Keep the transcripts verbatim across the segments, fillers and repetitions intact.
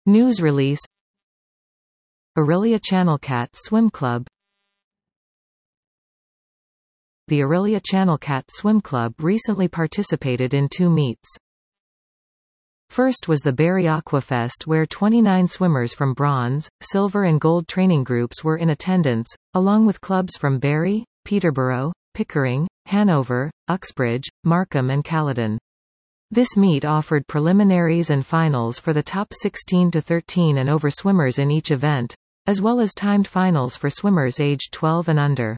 News release. Orillia Channelcat Swim Club. The Orillia Channelcat Swim Club recently participated in two meets. First was the Barrie Aquafest, where twenty-nine swimmers from bronze, silver and gold training groups were in attendance, along with clubs from Barrie, Peterborough, Pickering, Hanover, Uxbridge, Markham and Caledon. This meet offered preliminaries and finals for the top sixteen to thirteen and over swimmers in each event, as well as timed finals for swimmers aged twelve and under.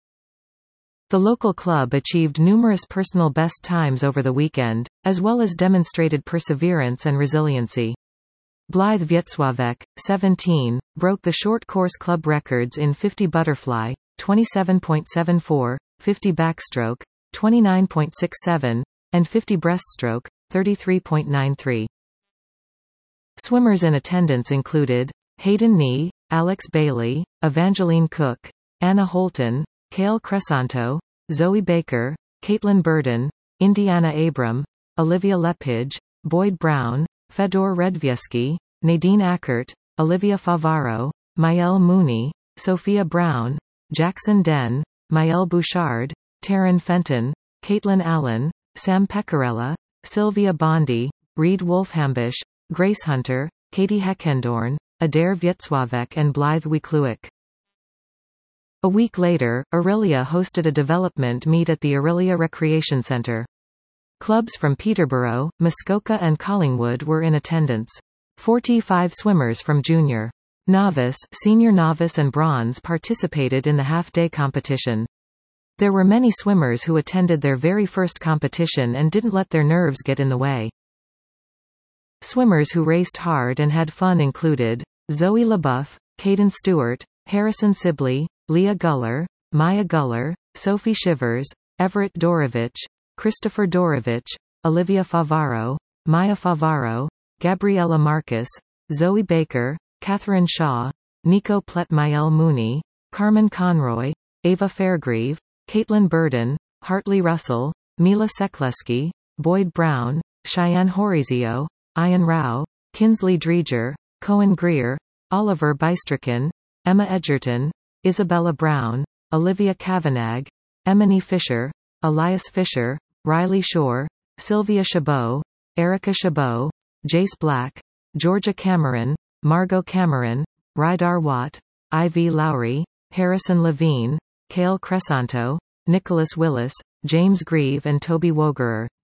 The local club achieved numerous personal best times over the weekend, as well as demonstrated perseverance and resiliency. Blythe Wieczławek, seventeen, broke the short course club records in fifty butterfly, twenty-seven point seven four, fifty backstroke, twenty-nine point six seven, and fifty breaststroke, thirty-three point nine three. Swimmers in attendance included Hayden Nee, Alex Bailey, Evangeline Cook, Anna Holton, Kale Cresanto, Zoe Baker, Caitlin Burden, Indiana Abram, Olivia Lepage, Boyd Brown, Fedor Redvieski, Nadine Ackert, Olivia Favaro, Maëlle Mooney, Sophia Brown, Jackson Den, Maëlle Bouchard, Taryn Fenton, Caitlin Allen, Sam Pecorella, Sylvia Bondi, Reed Wolfhambush, Grace Hunter, Katie Heckendorn, Adair Wieczławek and Blythe Wieczławek. A week later, Orillia hosted a development meet at the Orillia Recreation Centre. Clubs from Peterborough, Muskoka and Collingwood were in attendance. forty-five swimmers from junior, novice, senior novice and bronze participated in the half-day competition. There were many swimmers who attended their very first competition and didn't let their nerves get in the way. Swimmers who raced hard and had fun included Zoe LaBeouf, Caden Stewart, Harrison Sibley, Leah Guller, Maya Guller, Sophie Shivers, Everett Dorovich, Christopher Dorovich, Olivia Favaro, Maya Favaro, Gabriella Marcus, Zoe Baker, Catherine Shaw, Nico Plett, Maëlle Mooney, Carmen Conroy, Ava Fairgrieve, Caitlin Burden, Hartley Russell, Mila Sekleski, Boyd Brown, Cheyenne Horizio, Ian Rao, Kinsley Dreger, Cohen Greer, Oliver Bystricken, Emma Edgerton, Isabella Brown, Olivia Kavanagh, Emily Fisher, Elias Fisher, Riley Shore, Sylvia Chabot, Erica Chabot, Jace Black, Georgia Cameron, Margot Cameron, Rydar Watt, Ivy Lowry, Harrison Levine, Kale Cresanto, Nicholas Willis, James Grieve and Toby Wogerer.